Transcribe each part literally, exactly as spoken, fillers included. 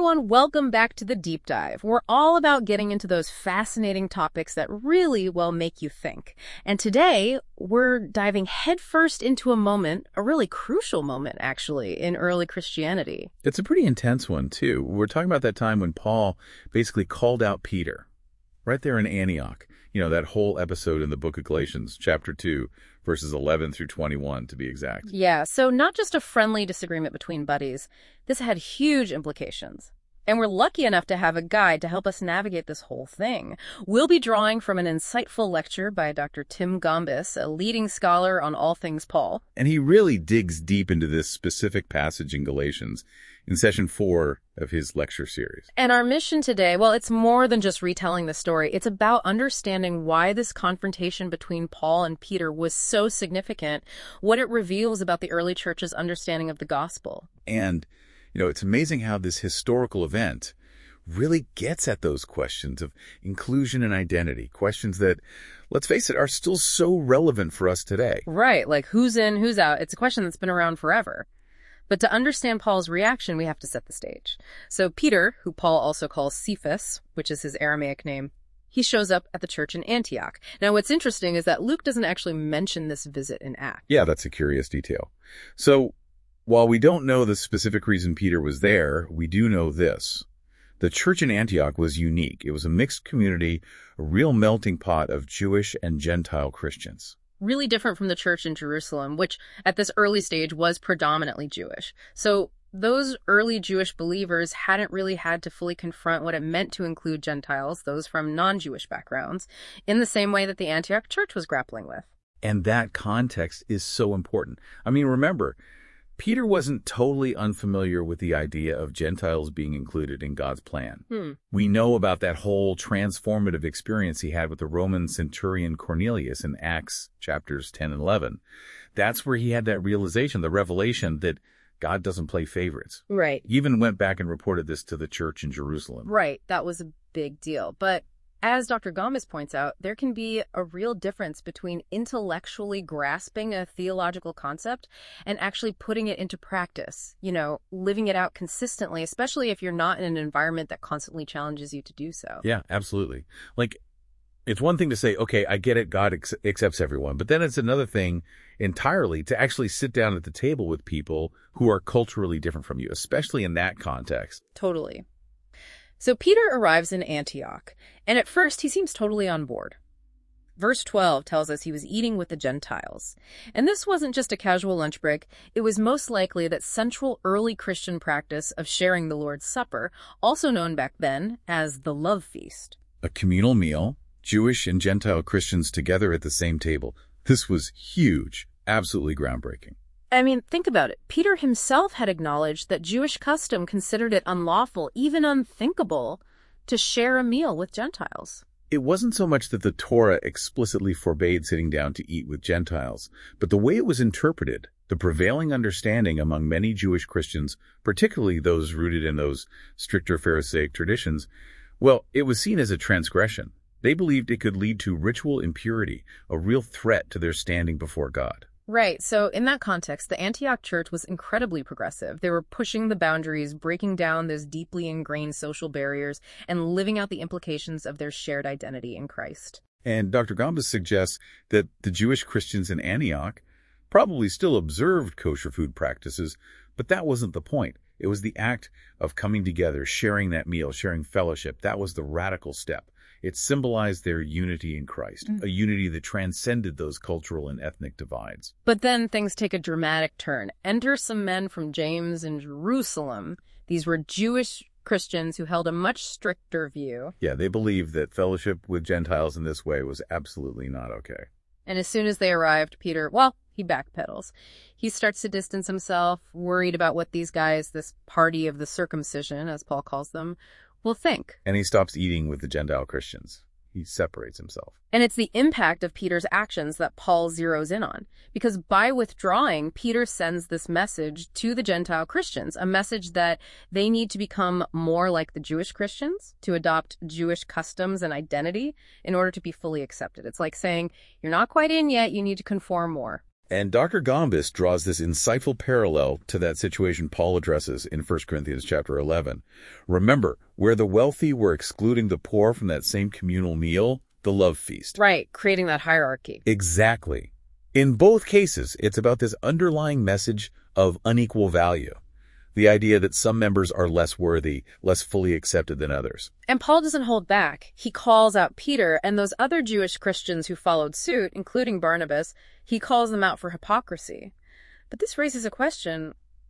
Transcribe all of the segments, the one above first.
everyone, welcome back to the Deep Dive. We're all about getting into those fascinating topics that really, well, make you think. And today, we're diving headfirst into a moment, a really crucial moment, actually, in early Christianity. It's a pretty intense one, too. We're talking about that time when Paul basically called out Peter, right there in Antioch. You know, that whole episode in the book of Galatians, chapter two, verses eleven through twenty-one, to be exact. Yeah, so not just a friendly disagreement between buddies. This had huge implications. And we're lucky enough to have a guide to help us navigate this whole thing. We'll be drawing from an insightful lecture by Doctor Tim Gombis, a leading scholar on all things Paul. And he really digs deep into this specific passage in Galatians in session four of his lecture series. And our mission today, well, it's more than just retelling the story. It's about understanding why this confrontation between Paul and Peter was so significant, what it reveals about the early church's understanding of the gospel. And, you know, it's amazing how this historical event really gets at those questions of inclusion and identity, questions that, let's face it, are still so relevant for us today. Right, like who's in, who's out. It's a question that's been around forever. But to understand Paul's reaction, we have to set the stage. So Peter, who Paul also calls Cephas, which is his Aramaic name, he shows up at the church in Antioch. Now, what's interesting is that Luke doesn't actually mention this visit in Acts. Yeah, that's a curious detail. So while we don't know the specific reason Peter was there, we do know this. The church in Antioch was unique. It was a mixed community, a real melting pot of Jewish and Gentile Christians. Really different from the church in Jerusalem, which at this early stage was predominantly Jewish. So those early Jewish believers hadn't really had to fully confront what it meant to include Gentiles, those from non-Jewish backgrounds, in the same way that the Antioch church was grappling with. And that context is so important. I mean, remember, Peter wasn't totally unfamiliar with the idea of Gentiles being included in God's plan. Hmm. We know about that whole transformative experience he had with the Roman centurion Cornelius in Acts chapters ten and eleven. That's where he had that realization, the revelation that God doesn't play favorites. Right. He even went back and reported this to the church in Jerusalem. Right. That was a big deal. But as Doctor Gombis points out, there can be a real difference between intellectually grasping a theological concept and actually putting it into practice, you know, living it out consistently, especially if you're not in an environment that constantly challenges you to do so. Yeah, absolutely. Like, it's one thing to say, okay, I get it, God ex- accepts everyone. But then it's another thing entirely to actually sit down at the table with people who are culturally different from you, especially in that context. Totally. So Peter arrives in Antioch, and at first he seems totally on board. Verse twelve tells us he was eating with the Gentiles. And this wasn't just a casual lunch break. It was most likely that central early Christian practice of sharing the Lord's Supper, also known back then as the love feast. A communal meal, Jewish and Gentile Christians together at the same table. This was huge, absolutely groundbreaking. I mean, think about it. Peter himself had acknowledged that Jewish custom considered it unlawful, even unthinkable, to share a meal with Gentiles. It wasn't so much that the Torah explicitly forbade sitting down to eat with Gentiles, but the way it was interpreted, the prevailing understanding among many Jewish Christians, particularly those rooted in those stricter Pharisaic traditions, well, it was seen as a transgression. They believed it could lead to ritual impurity, a real threat to their standing before God. Right. So in that context, the Antioch church was incredibly progressive. They were pushing the boundaries, breaking down those deeply ingrained social barriers, and living out the implications of their shared identity in Christ. And Doctor Gombis suggests that the Jewish Christians in Antioch probably still observed kosher food practices, but that wasn't the point. It was the act of coming together, sharing that meal, sharing fellowship. That was the radical step. It symbolized their unity in Christ, mm. a unity that transcended those cultural and ethnic divides. But then things take a dramatic turn. Enter some men from James in Jerusalem. These were Jewish Christians who held a much stricter view. Yeah, they believed that fellowship with Gentiles in this way was absolutely not okay. And as soon as they arrived, Peter, well, he backpedals. He starts to distance himself, worried about what these guys, this party of the circumcision, as Paul calls them, will think. And he stops eating with the Gentile Christians. He separates himself. And it's the impact of Peter's actions that Paul zeroes in on. Because by withdrawing, Peter sends this message to the Gentile Christians, a message that they need to become more like the Jewish Christians, to adopt Jewish customs and identity in order to be fully accepted. It's like saying, you're not quite in yet, you need to conform more. And Doctor Gombis draws this insightful parallel to that situation Paul addresses in First Corinthians chapter eleven. Remember, where the wealthy were excluding the poor from that same communal meal, the love feast. Right, creating that hierarchy. Exactly. In both cases, it's about this underlying message of unequal value. The idea that some members are less worthy, less fully accepted than others. And Paul doesn't hold back. He calls out Peter and those other Jewish Christians who followed suit, including Barnabas. He calls them out for hypocrisy. But this raises a question.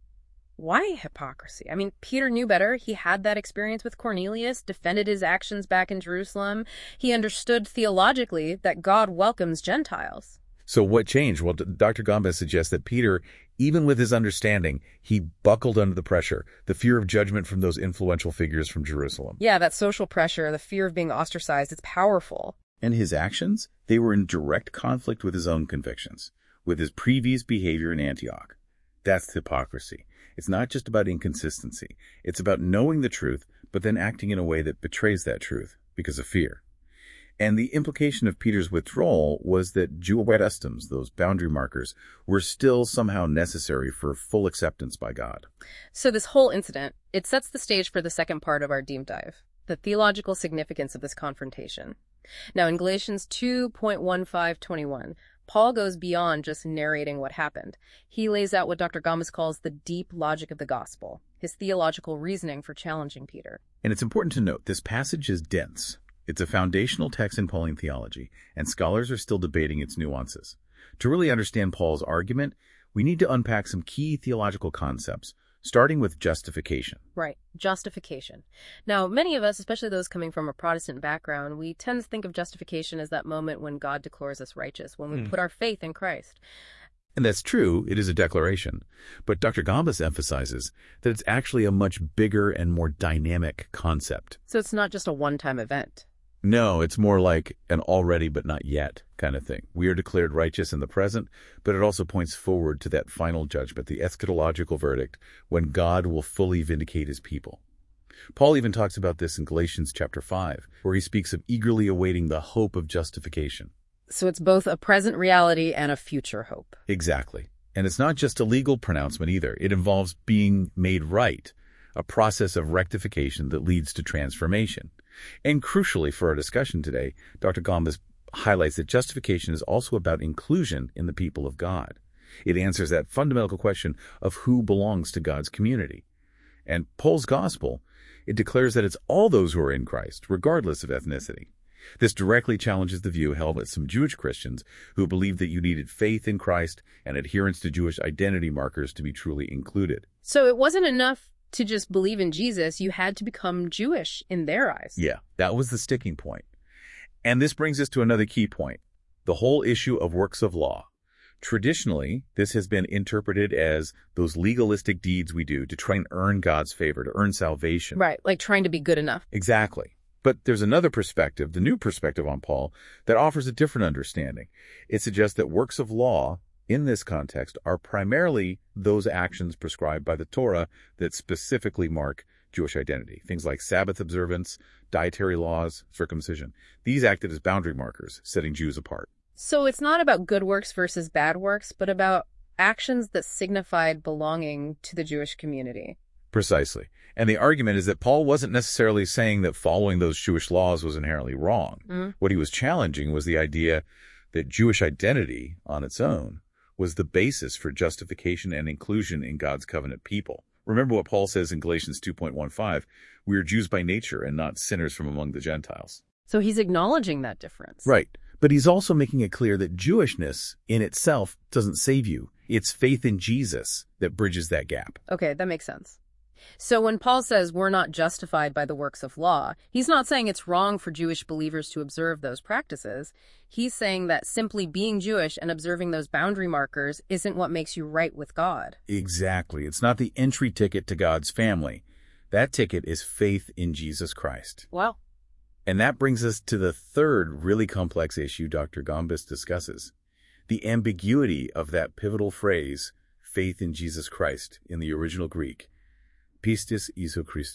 Why hypocrisy? I mean, Peter knew better. He had that experience with Cornelius, defended his actions back in Jerusalem. He understood theologically that God welcomes Gentiles. So what changed? Well, Doctor Gombis suggests that Peter, even with his understanding, he buckled under the pressure, the fear of judgment from those influential figures from Jerusalem. Yeah, that social pressure, the fear of being ostracized, it's powerful. And his actions, they were in direct conflict with his own convictions, with his previous behavior in Antioch. That's hypocrisy. It's not just about inconsistency. It's about knowing the truth, but then acting in a way that betrays that truth because of fear. And the implication of Peter's withdrawal was that Jewish customs, those boundary markers, were still somehow necessary for full acceptance by God. So this whole incident, it sets the stage for the second part of our deep dive, the theological significance of this confrontation. Now, in Galatians two point one five twenty-one, Paul goes beyond just narrating what happened. He lays out what Doctor Gombis calls the deep logic of the gospel, his theological reasoning for challenging Peter. And it's important to note, this passage is dense. It's a foundational text in Pauline theology, and scholars are still debating its nuances. To really understand Paul's argument, we need to unpack some key theological concepts, starting with justification. Right, justification. Now, many of us, especially those coming from a Protestant background, we tend to think of justification as that moment when God declares us righteous, when we mm. put our faith in Christ. And that's true, it is a declaration. But Doctor Gombis emphasizes that it's actually a much bigger and more dynamic concept. So it's not just a one-time event. No, it's more like an already but not yet kind of thing. We are declared righteous in the present, but it also points forward to that final judgment, the eschatological verdict, when God will fully vindicate his people. Paul even talks about this in Galatians chapter five, where he speaks of eagerly awaiting the hope of justification. So it's both a present reality and a future hope. Exactly. And it's not just a legal pronouncement either. It involves being made right, a process of rectification that leads to transformation. And crucially for our discussion today, Doctor Gombis highlights that justification is also about inclusion in the people of God. It answers that fundamental question of who belongs to God's community. And Paul's gospel, it declares that it's all those who are in Christ, regardless of ethnicity. This directly challenges the view held by some Jewish Christians who believed that you needed faith in Christ and adherence to Jewish identity markers to be truly included. So it wasn't enough to just believe in Jesus, you had to become Jewish in their eyes. Yeah, that was the sticking point. And this brings us to another key point, the whole issue of works of law. Traditionally, this has been interpreted as those legalistic deeds we do to try and earn God's favor, to earn salvation. Right, like trying to be good enough. Exactly. But there's another perspective, the new perspective on Paul, that offers a different understanding. It suggests that works of law in this context are primarily those actions prescribed by the Torah that specifically mark Jewish identity. Things like Sabbath observance, dietary laws, circumcision. These acted as boundary markers, setting Jews apart. So it's not about good works versus bad works, but about actions that signified belonging to the Jewish community. Precisely. And the argument is that Paul wasn't necessarily saying that following those Jewish laws was inherently wrong. Mm-hmm. What he was challenging was the idea that Jewish identity on its own was the basis for justification and inclusion in God's covenant people. Remember what Paul says in Galatians two point one five, we are Jews by nature and not sinners from among the Gentiles. So he's acknowledging that difference. Right. But he's also making it clear that Jewishness in itself doesn't save you. It's faith in Jesus that bridges that gap. Okay, that makes sense. So when Paul says we're not justified by the works of law, he's not saying it's wrong for Jewish believers to observe those practices. He's saying that simply being Jewish and observing those boundary markers isn't what makes you right with God. Exactly. It's not the entry ticket to God's family. That ticket is faith in Jesus Christ. Wow. And that brings us to the third really complex issue Doctor Gombis discusses, the ambiguity of that pivotal phrase, faith in Jesus Christ, in the original Greek. Pistis Iso Christou.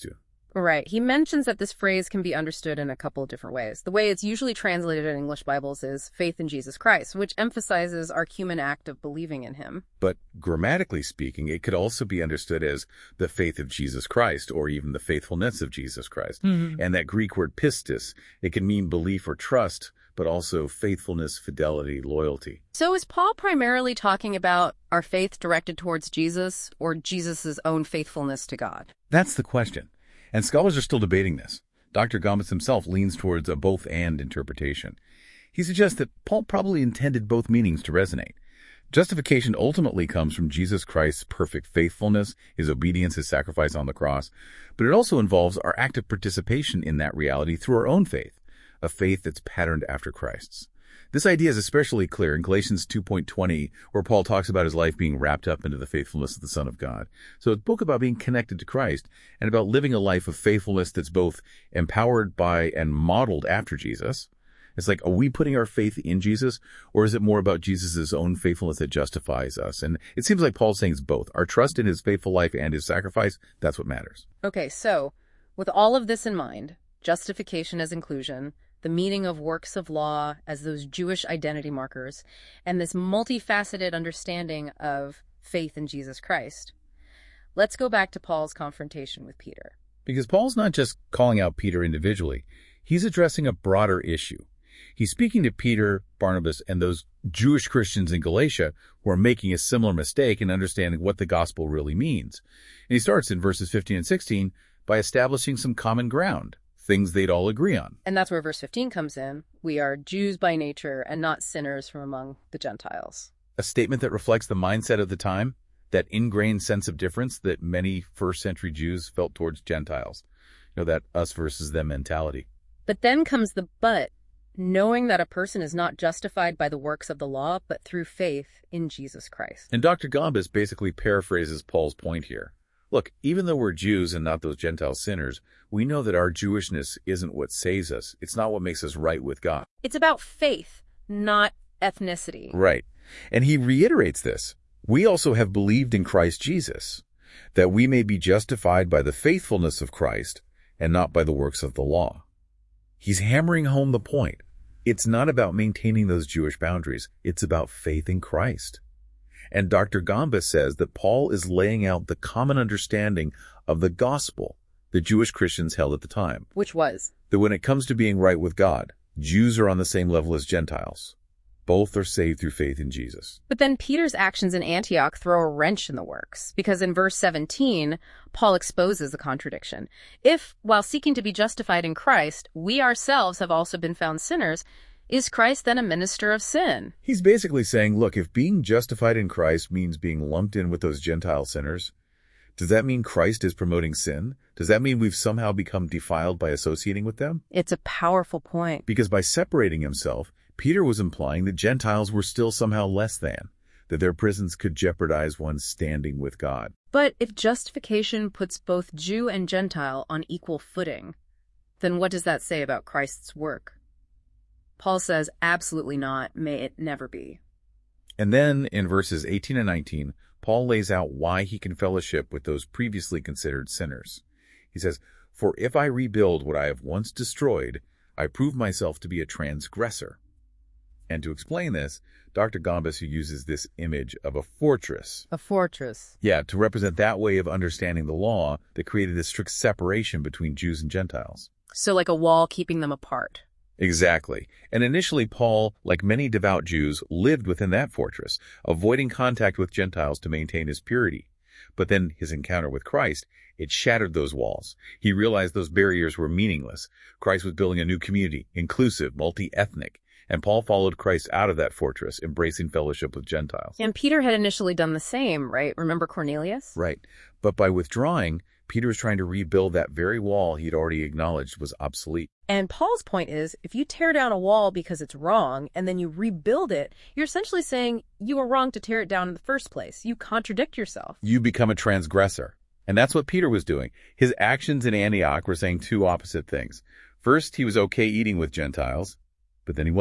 Right. He mentions that this phrase can be understood in a couple of different ways. The way it's usually translated in English Bibles is faith in Jesus Christ, which emphasizes our human act of believing in him. But grammatically speaking, it could also be understood as the faith of Jesus Christ, or even the faithfulness of Jesus Christ. Mm-hmm. And that Greek word pistis, it can mean belief or trust, but also faithfulness, fidelity, loyalty. So is Paul primarily talking about our faith directed towards Jesus, or Jesus' own faithfulness to God? That's the question. And scholars are still debating this. Doctor Gombis himself leans towards a both-and interpretation. He suggests that Paul probably intended both meanings to resonate. Justification ultimately comes from Jesus Christ's perfect faithfulness, his obedience, his sacrifice on the cross, but it also involves our active participation in that reality through our own faith, a faith that's patterned after Christ's. This idea is especially clear in Galatians two point twenty, where Paul talks about his life being wrapped up into the faithfulness of the Son of God. So it's a book about being connected to Christ and about living a life of faithfulness that's both empowered by and modeled after Jesus. It's like, are we putting our faith in Jesus, or is it more about Jesus' own faithfulness that justifies us? And it seems like Paul's saying it's both. Our trust in his faithful life and his sacrifice, that's what matters. Okay, so with all of this in mind, justification as inclusion, the meaning of works of law as those Jewish identity markers, and this multifaceted understanding of faith in Jesus Christ. Let's go back to Paul's confrontation with Peter. Because Paul's not just calling out Peter individually. He's addressing a broader issue. He's speaking to Peter, Barnabas, and those Jewish Christians in Galatia who are making a similar mistake in understanding what the gospel really means. And he starts in verses fifteen and sixteen by establishing some common ground, things they'd all agree on. And that's where verse fifteen comes in. We are Jews by nature and not sinners from among the Gentiles. A statement that reflects the mindset of the time, that ingrained sense of difference that many first century Jews felt towards Gentiles. You know, that us versus them mentality. But then comes the but, knowing that a person is not justified by the works of the law, but through faith in Jesus Christ. And Doctor Gombis basically paraphrases Paul's point here. Look, even though we're Jews and not those Gentile sinners, we know that our Jewishness isn't what saves us. It's not what makes us right with God. It's about faith, not ethnicity. Right. And he reiterates this. We also have believed in Christ Jesus, that we may be justified by the faithfulness of Christ and not by the works of the law. He's hammering home the point. It's not about maintaining those Jewish boundaries. It's about faith in Christ. And Doctor Gombis says that Paul is laying out the common understanding of the gospel the Jewish Christians held at the time. Which was? That when it comes to being right with God, Jews are on the same level as Gentiles. Both are saved through faith in Jesus. But then Peter's actions in Antioch throw a wrench in the works, because in verse seventeen, Paul exposes the contradiction. If, while seeking to be justified in Christ, we ourselves have also been found sinners, is Christ then a minister of sin? He's basically saying, look, if being justified in Christ means being lumped in with those Gentile sinners, does that mean Christ is promoting sin? Does that mean we've somehow become defiled by associating with them? It's a powerful point. Because by separating himself, Peter was implying that Gentiles were still somehow less than, that their presence could jeopardize one's standing with God. But if justification puts both Jew and Gentile on equal footing, then what does that say about Christ's work? Paul says, absolutely not, may it never be. And then in verses eighteen and nineteen, Paul lays out why he can fellowship with those previously considered sinners. He says, for if I rebuild what I have once destroyed, I prove myself to be a transgressor. And to explain this, Doctor Gombis uses this image of a fortress. A fortress. Yeah, to represent that way of understanding the law that created this strict separation between Jews and Gentiles. So like a wall keeping them apart. Exactly. And initially, Paul, like many devout Jews, lived within that fortress, avoiding contact with Gentiles to maintain his purity. But then his encounter with Christ, it shattered those walls. He realized those barriers were meaningless. Christ was building a new community, inclusive, multi-ethnic. And Paul followed Christ out of that fortress, embracing fellowship with Gentiles. And Peter had initially done the same, right? Remember Cornelius? Right. But by withdrawing, Peter was trying to rebuild that very wall he'd already acknowledged was obsolete. And Paul's point is, if you tear down a wall because it's wrong, and then you rebuild it, you're essentially saying you were wrong to tear it down in the first place. You contradict yourself. You become a transgressor. And that's what Peter was doing. His actions in Antioch were saying two opposite things. First, he was okay eating with Gentiles, but then he wasn't.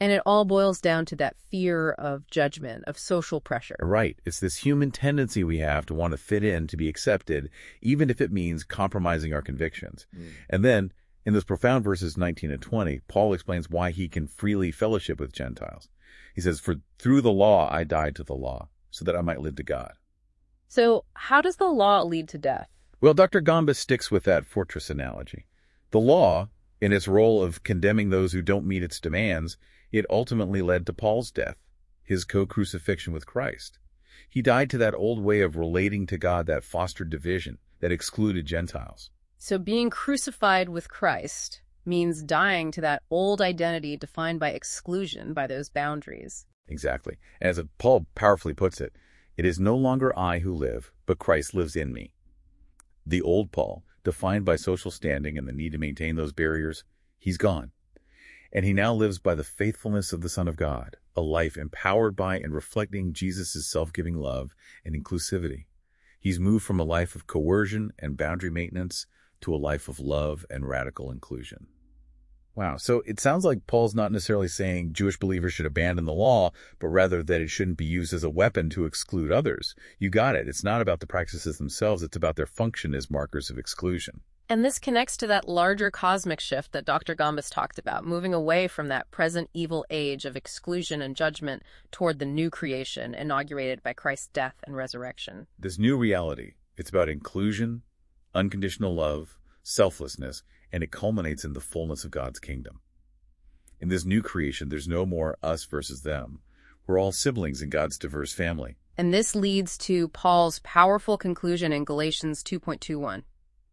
And it all boils down to that fear of judgment, of social pressure. Right. It's this human tendency we have to want to fit in, to be accepted, even if it means compromising our convictions. Mm. And then, in those profound verses nineteen and twenty, Paul explains why he can freely fellowship with Gentiles. He says, "For through the law I died to the law, so that I might live to God." So how does the law lead to death? Well, Doctor Gombis sticks with that fortress analogy. The law, in its role of condemning those who don't meet its demands, it ultimately led to Paul's death, his co-crucifixion with Christ. He died to that old way of relating to God that fostered division, that excluded Gentiles. So being crucified with Christ means dying to that old identity defined by exclusion, by those boundaries. Exactly. As Paul powerfully puts it, it is no longer I who live, but Christ lives in me. The old Paul, defined by social standing and the need to maintain those barriers, he's gone. And he now lives by the faithfulness of the Son of God, a life empowered by and reflecting Jesus' self-giving love and inclusivity. He's moved from a life of coercion and boundary maintenance to a life of love and radical inclusion. Wow, so it sounds like Paul's not necessarily saying Jewish believers should abandon the law, but rather that it shouldn't be used as a weapon to exclude others. You got it. It's not about the practices themselves. It's about their function as markers of exclusion. And this connects to that larger cosmic shift that Doctor Gombis talked about, moving away from that present evil age of exclusion and judgment toward the new creation inaugurated by Christ's death and resurrection. This new reality, it's about inclusion, unconditional love, selflessness, and it culminates in the fullness of God's kingdom. In this new creation, there's no more us versus them. We're all siblings in God's diverse family. And this leads to Paul's powerful conclusion in Galatians two point two one.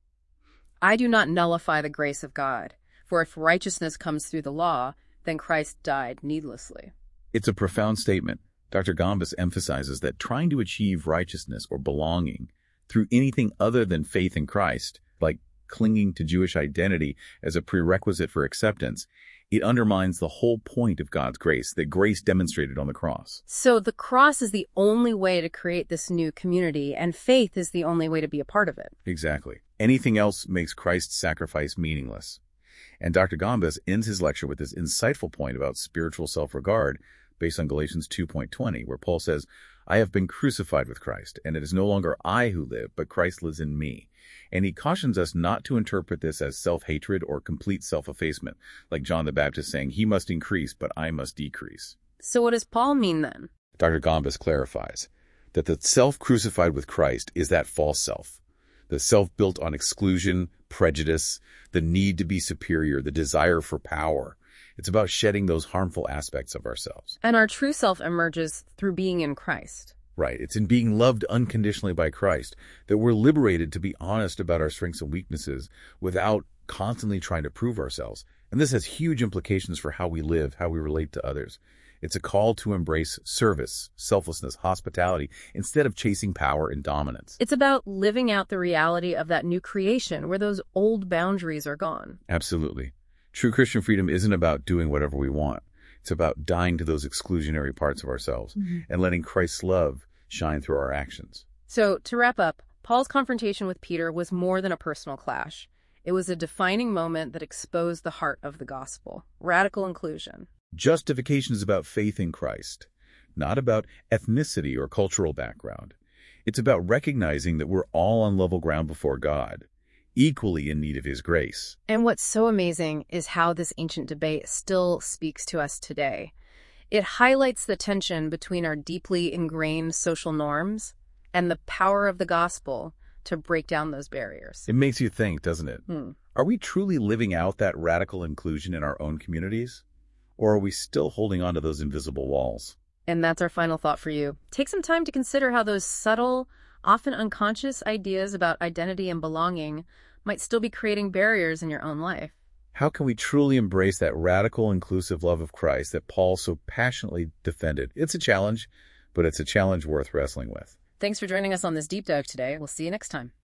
I do not nullify the grace of God, for if righteousness comes through the law, then Christ died needlessly. It's a profound statement. Doctor Gombis emphasizes that trying to achieve righteousness or belonging through anything other than faith in Christ, like clinging to Jewish identity as a prerequisite for acceptance, it undermines the whole point of God's grace, that grace demonstrated on the cross. So the cross is the only way to create this new community, and faith is the only way to be a part of it. Exactly. Anything else makes Christ's sacrifice meaningless. And Doctor Gombis ends his lecture with this insightful point about spiritual self-regard based on Galatians two point twenty, where Paul says, I have been crucified with Christ, and it is no longer I who live, but Christ lives in me. And he cautions us not to interpret this as self-hatred or complete self-effacement, like John the Baptist saying, he must increase, but I must decrease. So what does Paul mean then? Doctor Gombis clarifies that the self crucified with Christ is that false self, the self built on exclusion, prejudice, the need to be superior, the desire for power. It's about shedding those harmful aspects of ourselves. And our true self emerges through being in Christ. Right. It's in being loved unconditionally by Christ that we're liberated to be honest about our strengths and weaknesses without constantly trying to prove ourselves. And this has huge implications for how we live, how we relate to others. It's a call to embrace service, selflessness, hospitality, instead of chasing power and dominance. It's about living out the reality of that new creation where those old boundaries are gone. Absolutely. True Christian freedom isn't about doing whatever we want. It's about dying to those exclusionary parts of ourselves mm-hmm. and letting Christ's love shine through our actions. So, to wrap up, Paul's confrontation with Peter was more than a personal clash. It was a defining moment that exposed the heart of the gospel, radical inclusion. Justification is about faith in Christ, not about ethnicity or cultural background. It's about recognizing that we're all on level ground before God, equally in need of his grace. And what's so amazing is how this ancient debate still speaks to us today. It highlights the tension between our deeply ingrained social norms and the power of the gospel to break down those barriers. It makes you think, doesn't it? Hmm. Are we truly living out that radical inclusion in our own communities? Or are we still holding on to those invisible walls? And that's our final thought for you. Take some time to consider how those subtle, often unconscious ideas about identity and belonging might still be creating barriers in your own life. How can we truly embrace that radical, inclusive love of Christ that Paul so passionately defended? It's a challenge, but it's a challenge worth wrestling with. Thanks for joining us on this deep dive today. We'll see you next time.